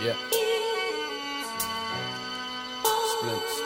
Yeah. Splints.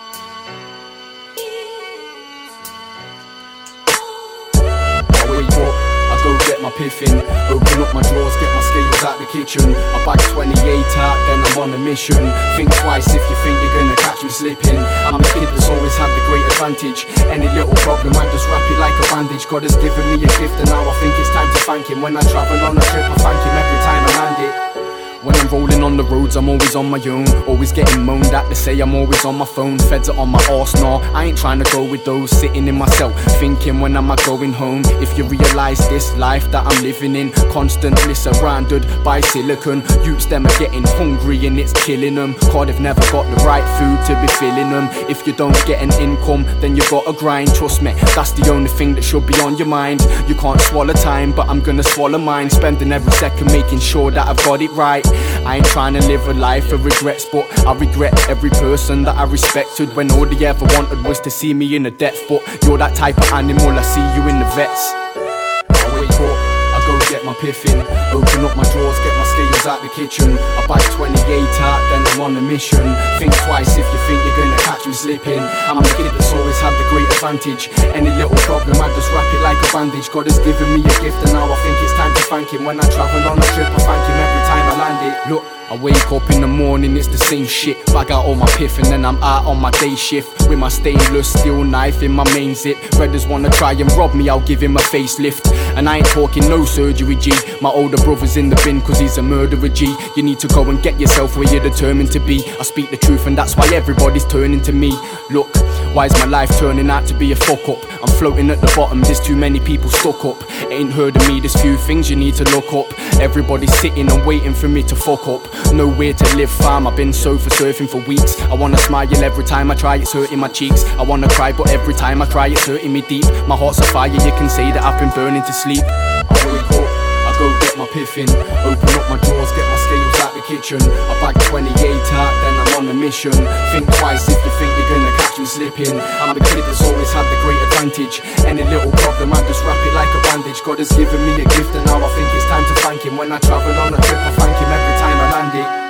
I wake up, I go get my piffin, open up my drawers, get my scales out the kitchen. I bag 28 out, then I'm on a mission. Think twice if you think you're gonna catch me slipping. I'm a kid that's always had the great advantage. Any little problem, I just wrap it like a bandage. God has given me a gift and now I think it's time to thank him. When I travel on a trip, I thank him every time I land it. When I'm rolling on the roads, I'm always on my own. Always getting moaned at, they say I'm always on my phone. Feds are on my arse, nah, I ain't trying to go with those. Sitting in myself, thinking when am I going home? If you realise this life that I'm living in, constantly surrounded by silicon. Youths them are getting hungry and it's killing them. God, they've never got the right food to be filling them. If you don't get an income, then you gotta grind. Trust me, that's the only thing that should be on your mind. You can't swallow time, but I'm gonna swallow mine. Spending every second making sure that I've got it right. I ain't trying to live a life of regrets, but I regret every person that I respected, when all they ever wanted was to see me in a death. But you're that type of animal, I see you in the vets. I wake up, I go get my piffin, open up my drawers, get my scales out the kitchen. I bag 28 out, then I'm on a mission. Think twice if you think you're gonna catch me slipping. I'm a kid that's always had the great advantage. Any little problem, I just wrap it like a bandage. God has given me a gift and now I think it's time to thank him. When I travel on a trip, I thank him every time I land it. Look, I wake up in the morning, it's the same shit. Bag out all my piff and then I'm out on my day shift with my stainless steel knife in my main zip. Brothers wanna try and rob me, I'll give him a facelift. And I ain't talking no surgery, G. My older brother's in the bin cause he's a murderer, G. You need to go and get yourself where you're determined to be. I speak the truth and that's why everybody's turning to me. Look, why is my life turning out to be a fuck up? I'm floating at the bottom, there's too many people stuck up. Ain't heard of me, there's few things you need to look up. Everybody's sitting and waiting for me to fuck up. Nowhere to live fam, I've been sofa surfing for weeks. I wanna smile every time I try, it's hurting my cheeks. I wanna cry but every time I cry it's hurting me deep. My heart's a fire, you can say that I've been burning to sleep. I wake up, I go get my piffin, open up my drawers, get my scales out the kitchen. I bag 28 out, then I'm on a mission. Think twice if you think you're gonna catch me slipping. I'm a kid that's always had the great advantage. Any little problem, I just wrap it like a bandage. God has given me a gift and now I think it's time to thank him. When I travel on a trip, I thank him every time I land it.